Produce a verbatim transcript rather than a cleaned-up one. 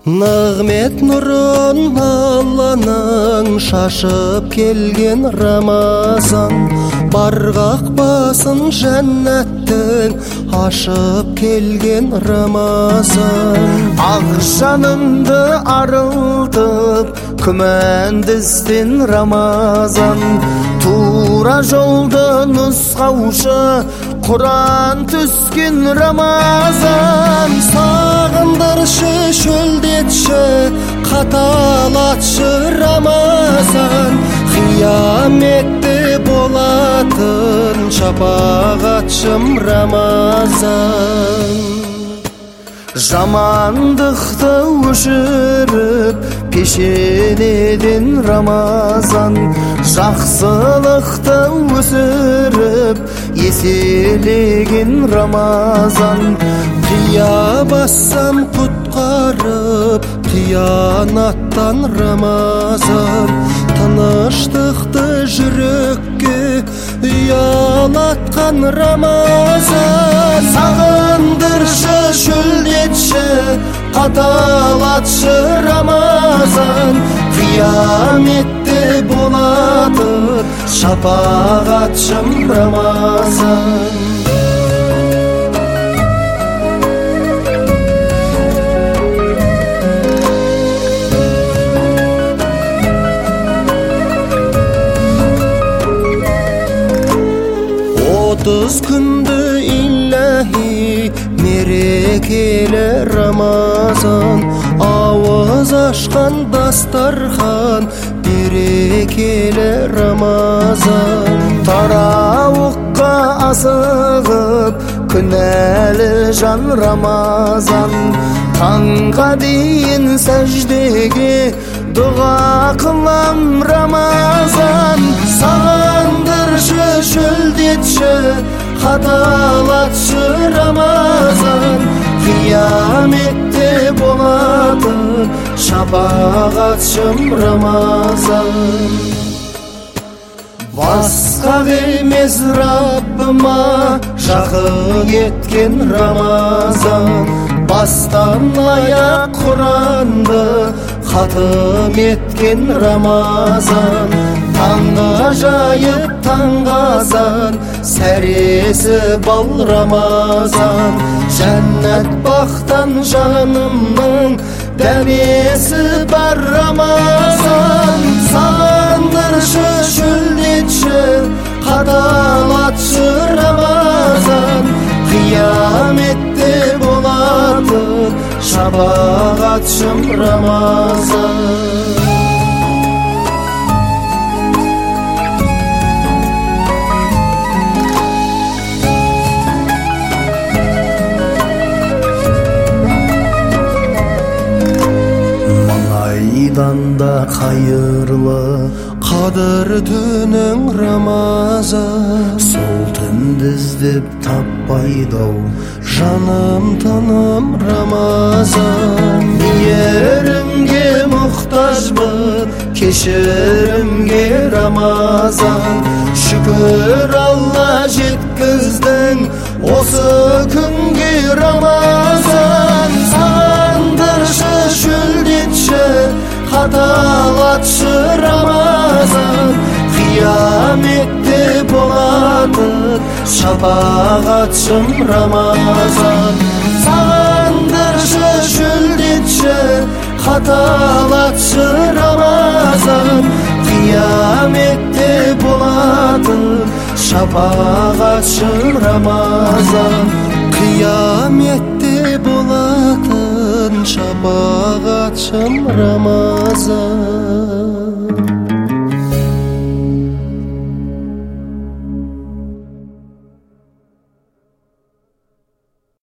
Нығмет нұрын Алланың шашып келген Рамазан, барғақ басын жәннаттың ашып келген Рамазан. Ақ жанымды арылтып күмәндізден Рамазан, тура жолды нұсқаушы Құран түскен Рамазан. Сағындыршы, шөлдетші, қаталатшы Рамазан, қияметте болатын шапағатшым Рамазан. Жамандықты өшіріп пешенеден Рамазан, жақсылықты өсіріп еселеген Рамазан. Қия бассам құтқарып қиянаттан Рамазан, тыныштықты жүрекке ұялатқан Рамазан. Сағындыршы, шөлдетші, қаталатшы Рамазан, қияметте болады шапағатшым Рамазан. Отыз күнді илләхи мерекелі Рамазан, ауыз ашқан дастархан берекелі Рамазан. Тарауыққа асығып күнәлі жан Рамазан, таңға дейін сәждеге дұға қылам Рамазан. Сағындыршы, шөлдетші, қаталатшы Рамазан, қияметте болады шапағатшым Рамазан. Басқа емес Раббыма жақын еткен Рамазан, бастан аяқ Құранды хатым еткен Рамазан. Таңға жайып таңғазан, сәресі бал Рамазан. Жәннат бақтан жанымның дәмесі бар Рамазан. Сағындыршы, шөлдетші, қаталатшы Рамазан, қияметте болады шапағатшым Рамазан. Айдан да қайырлы қадір түнің Рамазан, сол түнді іздеп таппайды-ау жаным тыным Рамазан. Мейірімге мұқтажбын, кешірімге Рамазан. Шүкір Алла жеткіздің осы күнге Рамазан. Сағындыршы, шөлдетші, қаталатшы Рамазан, қияметте болады шапағатшым Рамазан. Сағындыршы, шөлдетші, қаталатшы Рамазан, қияметте болады шапағатшым Рамазан. Қияметте болатын шапағатшым Рамазан.